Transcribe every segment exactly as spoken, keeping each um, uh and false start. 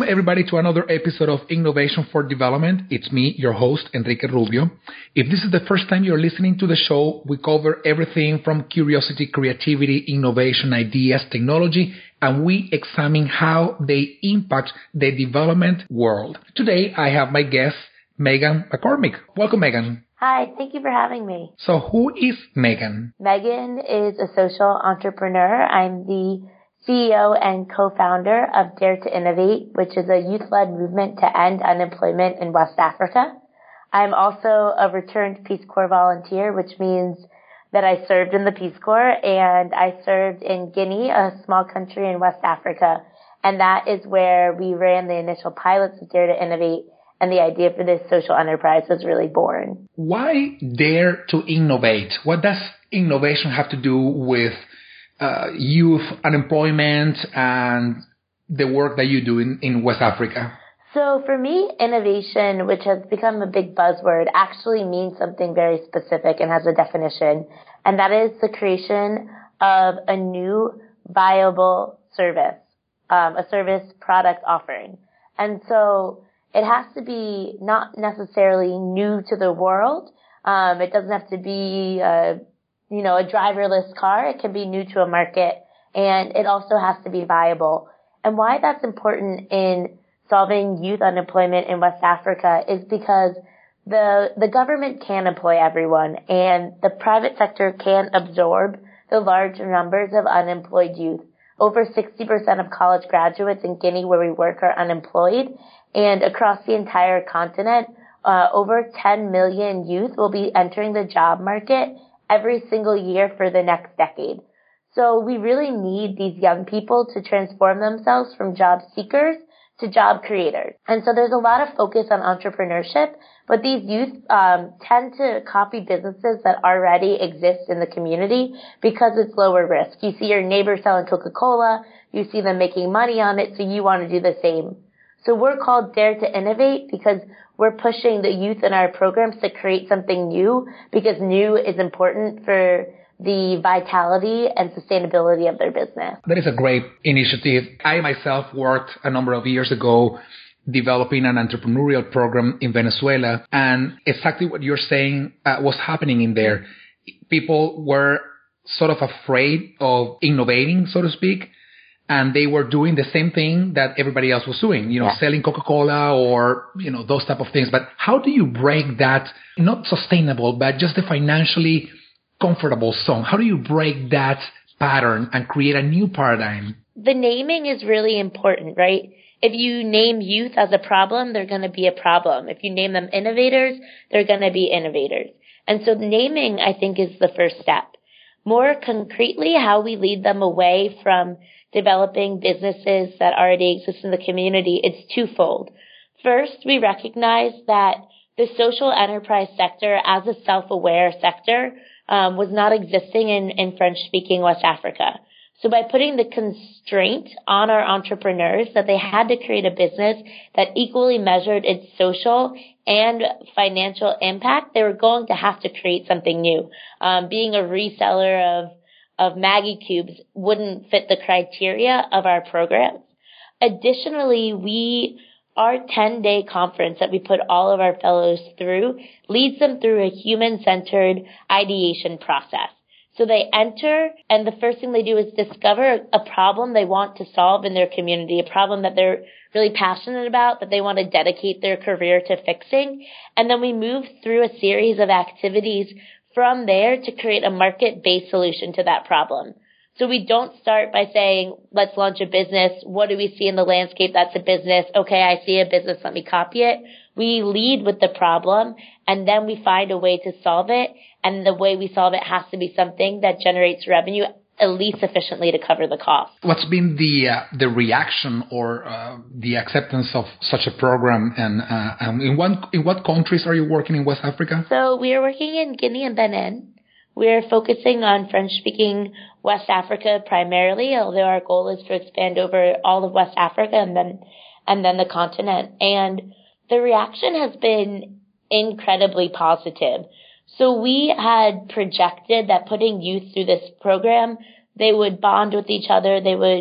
everybody to another episode of Innovation for Development. It's me, your host, Enrique Rubio. If this is the first time you're listening to the show, we cover everything from curiosity, creativity, innovation, ideas, technology, and we examine how they impact the development world. Today, I have my guest, Megan McCormick. Welcome, Megan. Hi, thank you for having me. So who is Megan? Megan is a social entrepreneur. I'm the C E O and co-founder of Dare to Innovate, which is a youth-led movement to end unemployment in West Africa. I'm also a returned Peace Corps volunteer, which means that I served in the Peace Corps, and I served in Guinea, a small country in West Africa. And that is where we ran the initial pilots of Dare to Innovate, and the idea for this social enterprise was really born. Why Dare to Innovate? What does innovation have to do with Uh, youth unemployment and the work that you do in, in West Africa? So for me, innovation, which has become a big buzzword, actually means something very specific and has a definition, and that is the creation of a new viable service, um, a service product offering. And so it has to be not necessarily new to the world. Um, it doesn't have to be uh you know, a driverless car. It can be new to a market, and it also has to be viable. And why that's important in solving youth unemployment in West Africa is because the the government can employ everyone, and the private sector can absorb the large numbers of unemployed youth. Over sixty percent of college graduates in Guinea, where we work, are unemployed, and across the entire continent, uh, over ten million youth will be entering the job market every single year for the next decade. So we really need these young people to transform themselves from job seekers to job creators. And so there's a lot of focus on entrepreneurship, but these youth um, tend to copy businesses that already exist in the community because it's lower risk. You see your neighbor selling Coca-Cola, you see them making money on it, so you want to do the same. So we're called Dare to Innovate because we're pushing the youth in our programs to create something new, because new is important for the vitality and sustainability of their business. That is a great initiative. I myself worked a number of years ago developing an entrepreneurial program in Venezuela, and exactly what you're saying uh, was happening in there. People were sort of afraid of innovating, so to speak, and they were doing the same thing that everybody else was doing, you know, yeah. selling Coca-Cola or, you know, those type of things. But how do you break that, not sustainable, but just the financially comfortable zone? How do you break that pattern and create a new paradigm? The naming is really important, right? If you name youth as a problem, they're going to be a problem. If you name them innovators, they're going to be innovators. And so naming, I think, is the first step. More concretely, how we lead them away from developing businesses that already exist in the community, it's twofold. First, we recognize that the social enterprise sector as a self-aware sector um, was not existing in, in French-speaking West Africa. So by putting the constraint on our entrepreneurs that they had to create a business that equally measured its social and financial impact, they were going to have to create something new. Um, being a reseller of of Maggie Cubes wouldn't fit the criteria of our programs. Additionally, we, our ten-day conference that we put all of our fellows through leads them through a human-centered ideation process. So they enter, and the first thing they do is discover a problem they want to solve in their community, a problem that they're really passionate about, that they want to dedicate their career to fixing. And then we move through a series of activities from there to create a market-based solution to that problem. So we don't start by saying, let's launch a business. What do we see in the landscape? That's a business. Okay, I see a business. Let me copy it. We lead with the problem, and then we find a way to solve it. And the way we solve it has to be something that generates revenue at least sufficiently to cover the cost. What's been the uh, the reaction or uh, the acceptance of such a program, and uh, um, in what in what countries are you working in West Africa? So we are working in Guinea and Benin. We are focusing on French-speaking West Africa primarily, although our goal is to expand over all of West Africa and then and then the continent. And the reaction has been incredibly positive. So we had projected that putting youth through this program, they would bond with each other, they would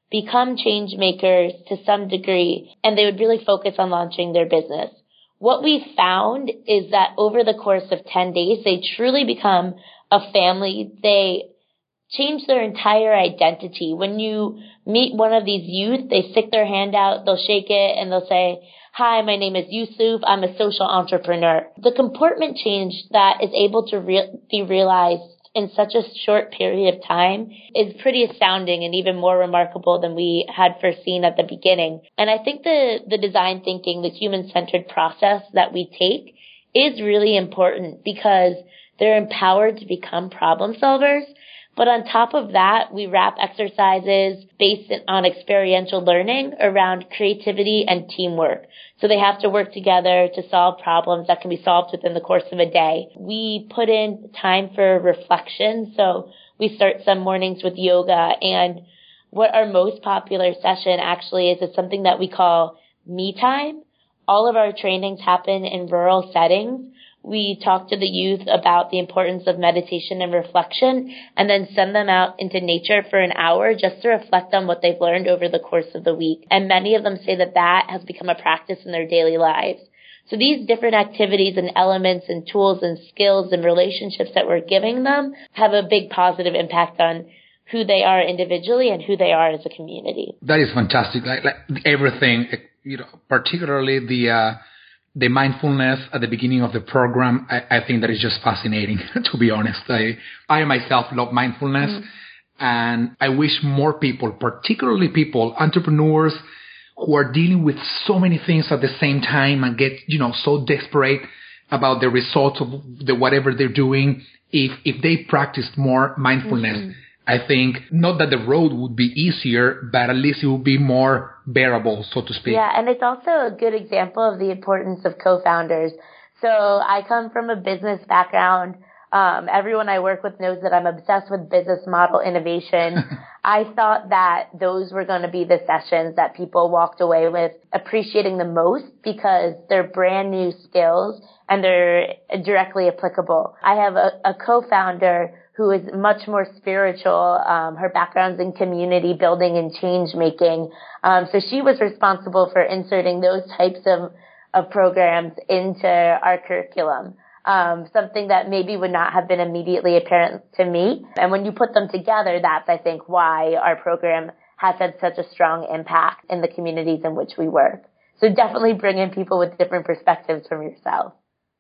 become change makers to some degree, and they would really focus on launching their business. What we found is that over the course of ten days, they truly become a family. They change their entire identity. When you meet one of these youth, they stick their hand out, they'll shake it, and they'll say, "Hi, my name is Yusuf. I'm a social entrepreneur." The comportment change that is able to re- be realized in such a short period of time is pretty astounding and even more remarkable than we had foreseen at the beginning. And I think the, the design thinking, the human-centered process that we take is really important because they're empowered to become problem solvers. But on top of that, we wrap exercises based on experiential learning around creativity and teamwork. So they have to work together to solve problems that can be solved within the course of a day. We put in time for reflection. So we start some mornings with yoga. And what our most popular session actually is, is something that we call me time. All of our trainings happen in rural settings. We talk to the youth about the importance of meditation and reflection and then send them out into nature for an hour just to reflect on what they've learned over the course of the week. And many of them say that that has become a practice in their daily lives. So these different activities and elements and tools and skills and relationships that we're giving them have a big positive impact on who they are individually and who they are as a community. That is fantastic. Like, like everything, you know, particularly the... Uh, The mindfulness at the beginning of the program, I, I think that is just fascinating, to be honest. I, I myself love mindfulness, mm. and I wish more people, particularly people, entrepreneurs who are dealing with so many things at the same time and get, you know, so desperate about the results of the whatever they're doing, if, if they practiced more mindfulness. Mm-hmm. I think not that the road would be easier, but at least it would be more bearable, so to speak. Yeah, and it's also a good example of the importance of co-founders. So I come from a business background. Um, everyone I work with knows that I'm obsessed with business model innovation. I thought that those were going to be the sessions that people walked away with appreciating the most because they're brand new skills and they're directly applicable. I have a, a co-founder who is much more spiritual. Um, her background's in community building and change making. Um, so she was responsible for inserting those types of, of programs into our curriculum. Um, something that maybe would not have been immediately apparent to me. And when you put them together, that's, I think, why our program has had such a strong impact in the communities in which we work. So definitely bring in people with different perspectives from yourself.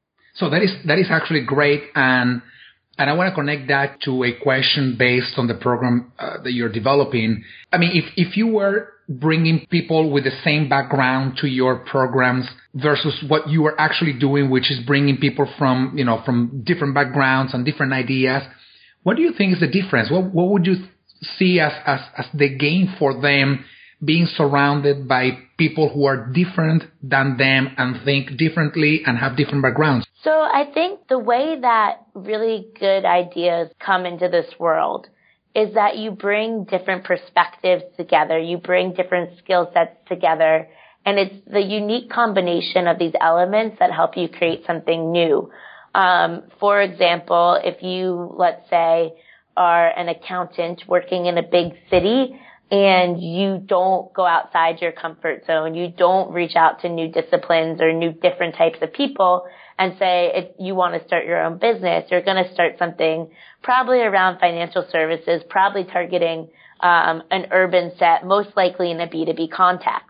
So that is, that is actually great. And And I want to connect that to a question based on the program uh, that you're developing. I mean, if, if you were bringing people with the same background to your programs versus what you are actually doing, which is bringing people from, you know, from different backgrounds and different ideas, what do you think is the difference? What, what would you see as, as, as the gain for them being surrounded by people who are different than them and think differently and have different backgrounds? So I think the way that really good ideas come into this world is that you bring different perspectives together. You bring different skill sets together. And it's the unique combination of these elements that help you create something new. Um, for example, if you, let's say, are an accountant working in a big city and you don't go outside your comfort zone, you don't reach out to new disciplines or new different types of people and say if you want to start your own business, you're going to start something probably around financial services, probably targeting um, an urban set, most likely in a B two B context.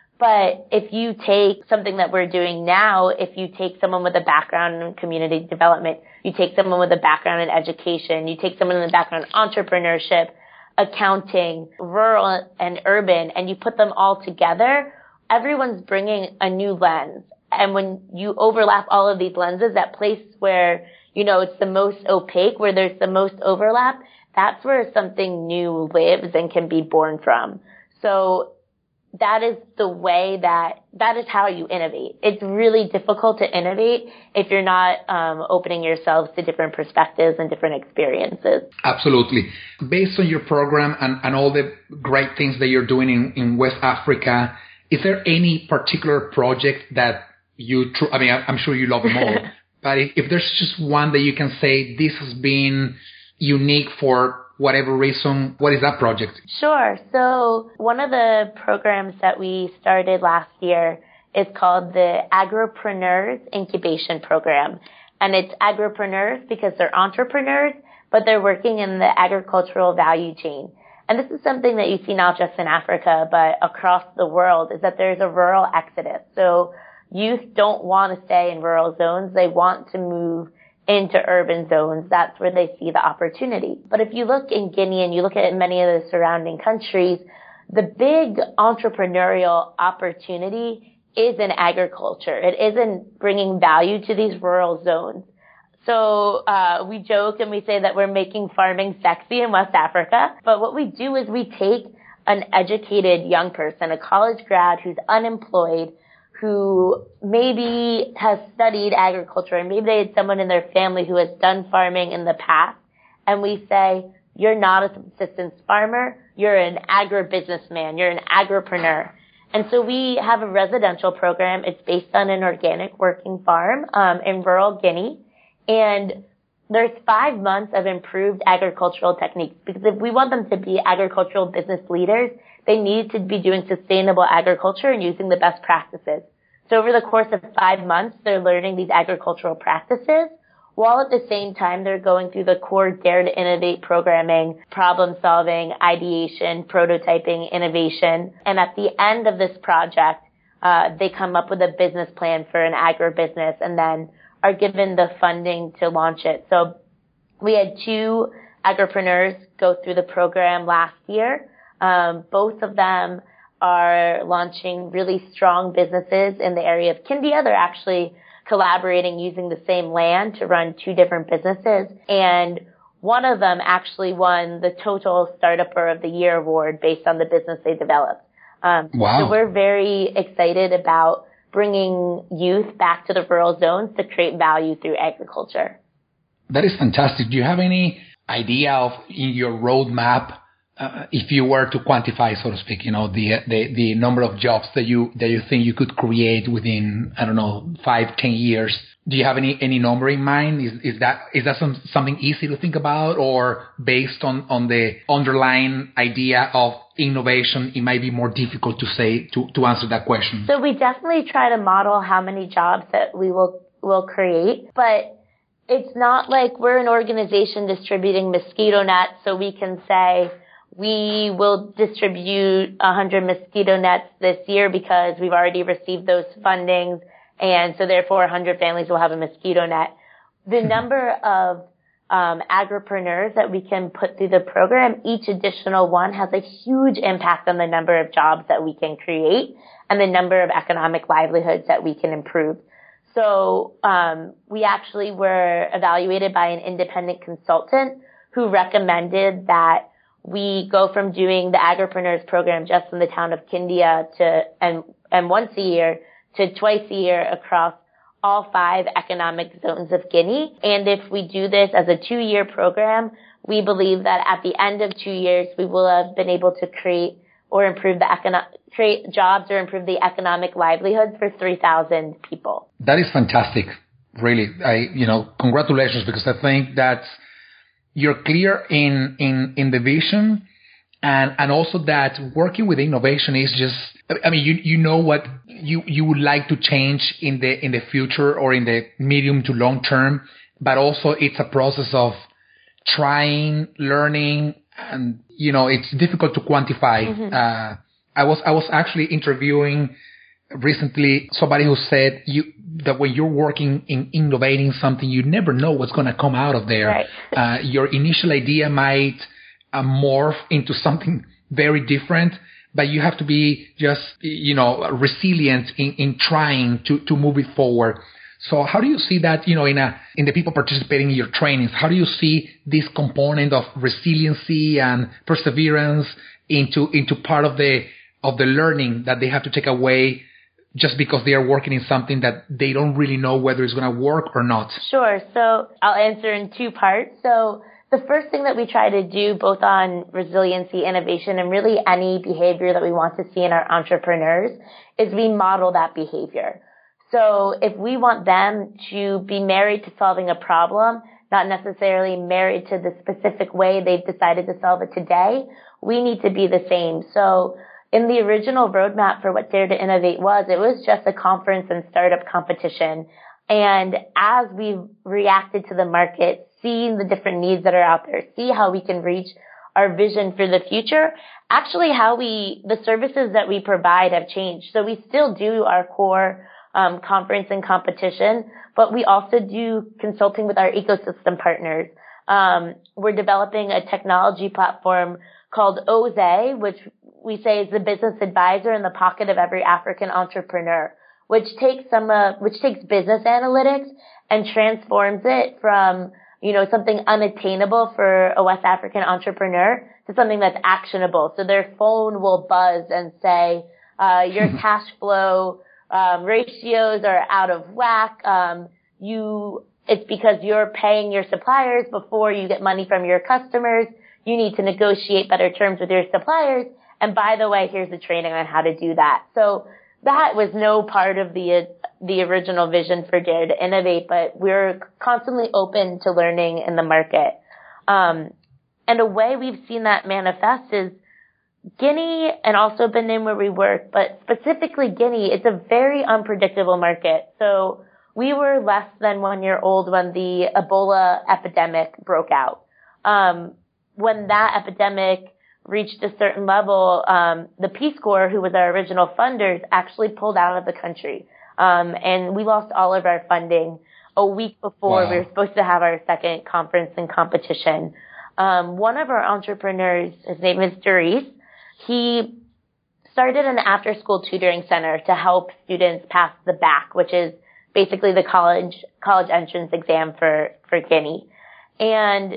But if you take something that we're doing now, if you take someone with a background in community development, you take someone with a background in education, you take someone with a background in entrepreneurship, accounting, rural and urban, and you put them all together, everyone's bringing a new lens. And when you overlap all of these lenses, that place where, you know, it's the most opaque, where there's the most overlap, that's where something new lives and can be born from. So that is the way that, that is how you innovate. It's really difficult to innovate if you're not um, opening yourselves to different perspectives and different experiences. Absolutely. Based on your program and, and all the great things that you're doing in, in West Africa, is there any particular project that you, tr- I mean, I'm sure you love them all, but if, if there's just one that you can say this has been unique for whatever reason. What is that project? Sure. So one of the programs that we started last year is called the Agropreneurs Incubation Program. And it's agripreneurs because they're entrepreneurs, but they're working in the agricultural value chain. And this is something that you see not just in Africa, but across the world, is that there's a rural exodus. So youth don't want to stay in rural zones. They want to move into urban zones. That's where they see the opportunity. But if you look in Guinea and you look at many of the surrounding countries, the big entrepreneurial opportunity is in agriculture. It isn't bringing value to these rural zones. So uh we joke and we say that we're making farming sexy in West Africa. But what we do is we take an educated young person, a college grad who's unemployed, who maybe has studied agriculture, and maybe they had someone in their family who has done farming in the past, and we say, you're not a subsistence farmer, you're an agribusinessman, you're an agripreneur. And so we have a residential program. It's based on an organic working farm um, in rural Guinea. And there's five months of improved agricultural techniques, because if we want them to be agricultural business leaders, they need to be doing sustainable agriculture and using the best practices. So over the course of five months, they're learning these agricultural practices, while at the same time they're going through the core Dare to Innovate programming, problem solving, ideation, prototyping, innovation. And at the end of this project, uh, they come up with a business plan for an agribusiness and then are given the funding to launch it. So we had two agripreneurs go through the program last year. Um, both of them are launching really strong businesses in the area of Kindia. They're actually collaborating using the same land to run two different businesses. And one of them actually won the Total Startupper of the Year award based on the business they developed. Um, wow. So we're very excited about bringing youth back to the rural zones to create value through agriculture. That is fantastic. Do you have any idea of in your roadmap, uh, if you were to quantify, so to speak, you know, the, the, the number of jobs that you, that you think you could create within, I don't know, five, ten years? Do you have any, any number in mind? Is, is that, is that some, something easy to think about, or based on, on the underlying idea of innovation, it might be more difficult to say, to, to answer that question? So we definitely try to model how many jobs that we will, will create, but it's not like we're an organization distributing mosquito nets, so we can say, we will distribute one hundred mosquito nets this year because we've already received those fundings, and so therefore one hundred families will have a mosquito net. The number of um, agripreneurs that we can put through the program, each additional one has a huge impact on the number of jobs that we can create and the number of economic livelihoods that we can improve. So um, we actually were evaluated by an independent consultant who recommended that we go from doing the agripreneurs program just in the town of Kindia to and and once a year to twice a year across all five economic zones of Guinea. And if we do this as a two-year program, we believe that at the end of two years, we will have been able to create or improve the econo- create jobs or improve the economic livelihoods for three thousand people. That is fantastic. Really. I, you know, congratulations, because I think that's, you're clear in, in, in the vision, and, and also that working with innovation is just, I mean, you, you know what you, you would like to change in the, in the future or in the medium to long term, but also it's a process of trying, learning, and, you know, it's difficult to quantify. Mm-hmm. Uh, I was, I was actually interviewing recently somebody who said you, that when you're working in innovating something, you never know what's going to come out of there. Right. Uh, your initial idea might uh, morph into something very different, but you have to be just, you know, resilient in, in trying to, to move it forward. So how do you see that, you know, in a, in the people participating in your trainings, how do you see this component of resiliency and perseverance into, into part of the, of the learning that they have to take away just because they are working in something that they don't really know whether it's going to work or not? Sure. So I'll answer in two parts. So the first thing that we try to do both on resiliency, innovation, and really any behavior that we want to see in our entrepreneurs is we model that behavior. So if we want them to be married to solving a problem, not necessarily married to the specific way they've decided to solve it today. We need to be the same. So in the original roadmap for what Dare to Innovate was, it was just a conference and startup competition. And as we've reacted to the market, seeing the different needs that are out there, see how we can reach our vision for the future, actually how we, the services that we provide have changed. So we still do our core um, conference and competition, but we also do consulting with our ecosystem partners. Um, we're developing a technology platform called O Z A, which we say is the business advisor in the pocket of every African entrepreneur, which takes some, uh, which takes business analytics and transforms it from, you know, something unattainable for a West African entrepreneur to something that's actionable. So their phone will buzz and say, uh, your cash flow, um, ratios are out of whack. Um, you, it's because you're paying your suppliers before you get money from your customers. You need to negotiate better terms with your suppliers. And by the way, here's the training on how to do that. So that was no part of the the original vision for Dare to Innovate, but we're constantly open to learning in the market. Um, and a way we've seen that manifest is Guinea and also Benin where we work, but specifically Guinea, it's a very unpredictable market. So we were less than one year old when the Ebola epidemic broke out. Um, when that epidemic reached a certain level, um, the Peace Corps, who was our original funders, actually pulled out of the country. Um, and we lost all of our funding a week before wow. we were supposed to have our second conference and competition. Um, one of our entrepreneurs, his name is Darius, he started an after-school tutoring center to help students pass the B A C, which is basically the college college entrance exam for, for Guinea. And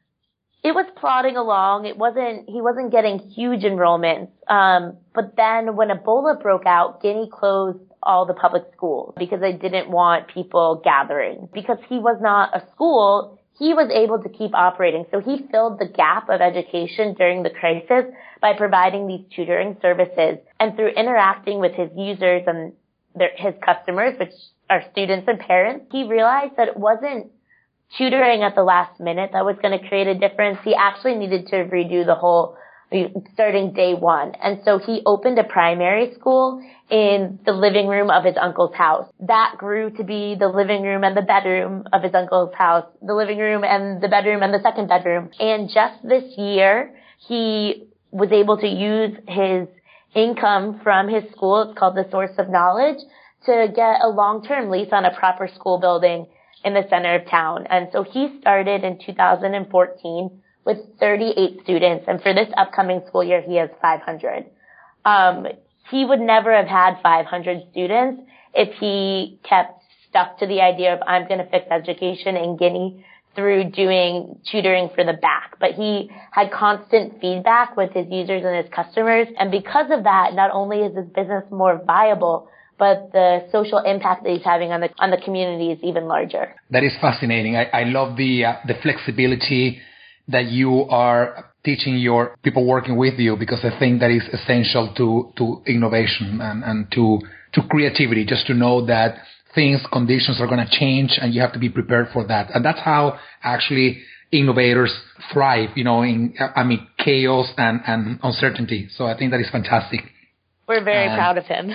it was plodding along. It wasn't, he wasn't getting huge enrollments. Um, but then when Ebola broke out, Guinea closed all the public schools because they didn't want people gathering. Because he was not a school, he was able to keep operating. So he filled the gap of education during the crisis by providing these tutoring services. And through interacting with his users and their, his customers, which are students and parents, he realized that it wasn't tutoring at the last minute that was going to create a difference. He actually needed to redo the whole starting day one. And so he opened a primary school in the living room of his uncle's house. That grew to be the living room and the bedroom of his uncle's house, the living room and the bedroom and the second bedroom. And just this year, he was able to use his income from his school, it's called the Source of Knowledge, to get a long-term lease on a proper school building in the center of town. And so he started in two thousand fourteen with thirty-eight students. And for this upcoming school year, he has five hundred. Um, he would never have had five hundred students if he kept stuck to the idea of I'm going to fix education in Guinea through doing tutoring for the B A C. But he had constant feedback with his users and his customers. And because of that, not only is his business more viable, but the social impact that he's having on the on the community is even larger. That is fascinating. I, I love the uh, the flexibility that you are teaching your people working with you, because I think that is essential to to innovation and, and to to creativity. Just to know that things, conditions are going to change, and you have to be prepared for that. And that's how actually innovators thrive. You know, in I mean chaos and and uncertainty. So I think that is fantastic. We're very and, proud of him.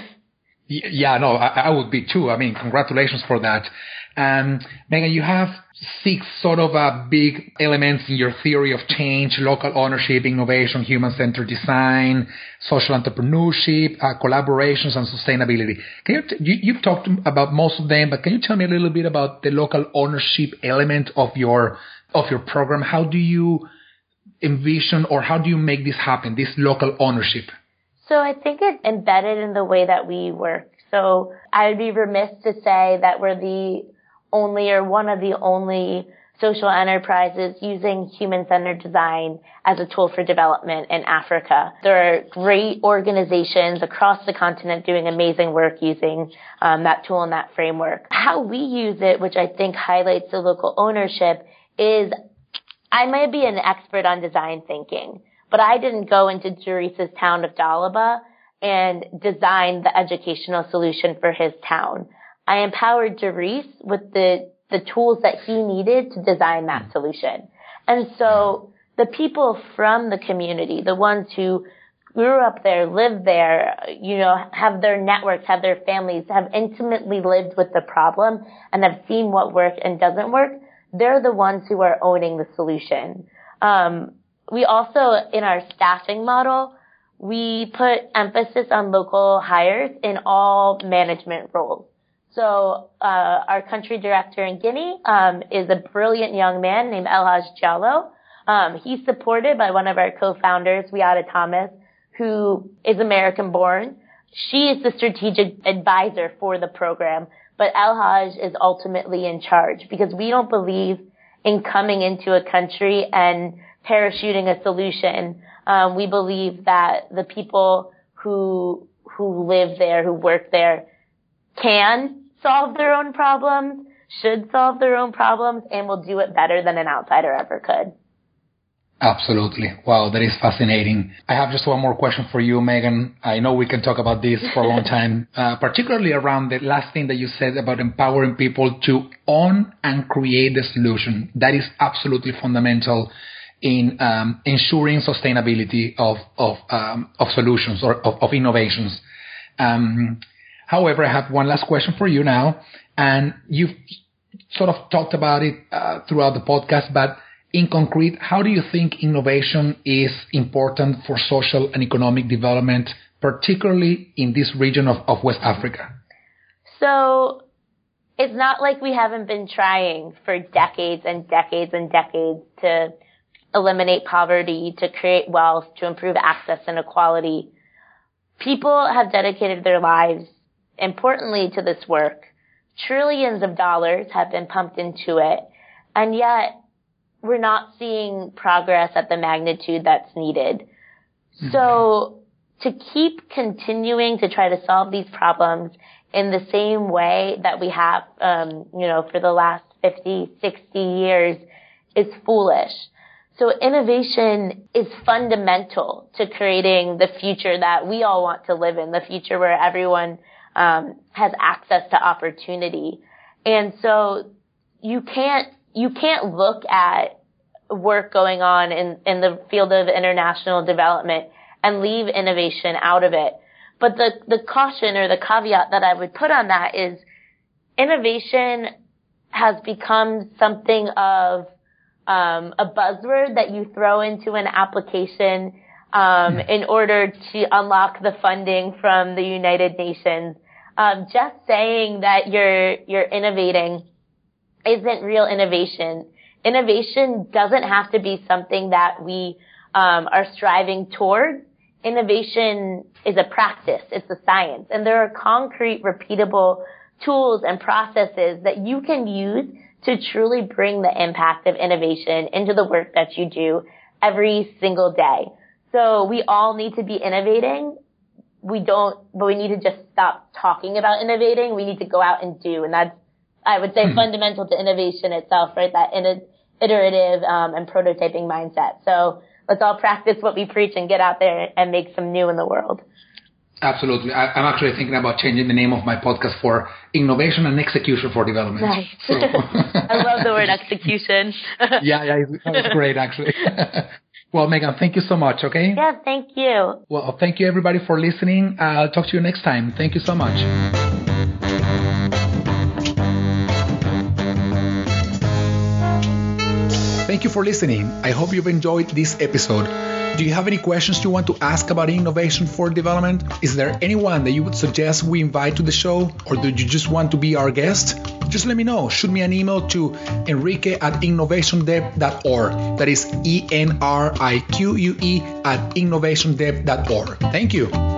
Yeah, no, I, I would be too. I mean, congratulations for that. Um, Megan, you have six sort of uh, big elements in your theory of change: local ownership, innovation, human-centered design, social entrepreneurship, uh, collaborations, and sustainability. Can you, t- you, you've talked about most of them, but can you tell me a little bit about the local ownership element of your of your program? How do you envision, or how do you make this happen, this local ownership? So I think it's embedded in the way that we work. So I would be remiss to say that we're the only or one of the only social enterprises using human-centered design as a tool for development in Africa. There are great organizations across the continent doing amazing work using um, that tool and that framework. How we use it, which I think highlights the local ownership, is I may be an expert on design thinking, but I didn't go into Darius's town of Dalaba and design the educational solution for his town. I empowered Darius with the the tools that he needed to design that solution. And so the people from the community, the ones who grew up there, lived there, you know, have their networks, have their families, have intimately lived with the problem and have seen what works and doesn't work, they're the ones who are owning the solution. Um, we also, in our staffing model, we put emphasis on local hires in all management roles. So uh, our country director in Guinea um, is a brilliant young man named Elhaj Diallo. Um, he's supported by one of our co-founders, Wiada Thomas, who is American-born. She is the strategic advisor for the program, but Elhaj is ultimately in charge because we don't believe in coming into a country and parachuting a solution. Um, we believe that the people who who live there, who work there, can solve their own problems, should solve their own problems, and will do it better than an outsider ever could. Absolutely. Wow, that is fascinating. I have just one more question for you, Megan. I know we can talk about this for a long time, uh, particularly around the last thing that you said about empowering people to own and create the solution. That is absolutely fundamental in um, ensuring sustainability of of um, of solutions or of, of innovations. Um, however, I have one last question for you now, and you've sort of talked about it uh, throughout the podcast, but in concrete, how do you think innovation is important for social and economic development, particularly in this region of, of West Africa? So it's not like we haven't been trying for decades and decades and decades to eliminate poverty, to create wealth, to improve access and equality. People have dedicated their lives, importantly, to this work. Trillions of dollars have been pumped into it, and yet we're not seeing progress at the magnitude that's needed. Mm-hmm. So to keep continuing to try to solve these problems in the same way that we have, um, you know, for the last fifty, sixty years is foolish. So innovation is fundamental to creating the future that we all want to live in, the future where everyone um, has access to opportunity. And so you can't You can't look at work going on in, in the field of international development and leave innovation out of it. But the, the caution or the caveat that I would put on that is innovation has become something of um, a buzzword that you throw into an application um, in order to unlock the funding from the United Nations. Um, just saying that you're you're innovating isn't real innovation. Innovation doesn't have to be something that we um, are striving towards. Innovation is a practice. It's a science. And there are concrete, repeatable tools and processes that you can use to truly bring the impact of innovation into the work that you do every single day. So we all need to be innovating. We don't, but we need to just stop talking about innovating. We need to go out and do. And that's, I would say, mm-hmm. fundamental to innovation itself, right? That iterative um, and prototyping mindset. So let's all practice what we preach and get out there and make some new in the world. Absolutely. I, I'm actually thinking about changing the name of my podcast for Innovation and Execution for Development. Nice. So. I love the word execution. yeah, yeah, it's great, actually. Well, Megan, thank you so much, okay? Yeah, thank you. Well, thank you, everybody, for listening. I'll talk to you next time. Thank you so much. Thank you for listening. I hope you've enjoyed this episode. Do you have any questions you want to ask about innovation for development? Is there anyone that you would suggest we invite to the show? Or do you just want to be our guest? Just let me know. Shoot me an email to enrique at innovation dev dot org. That is E N R I Q U E at innovation dev dot org. Thank you.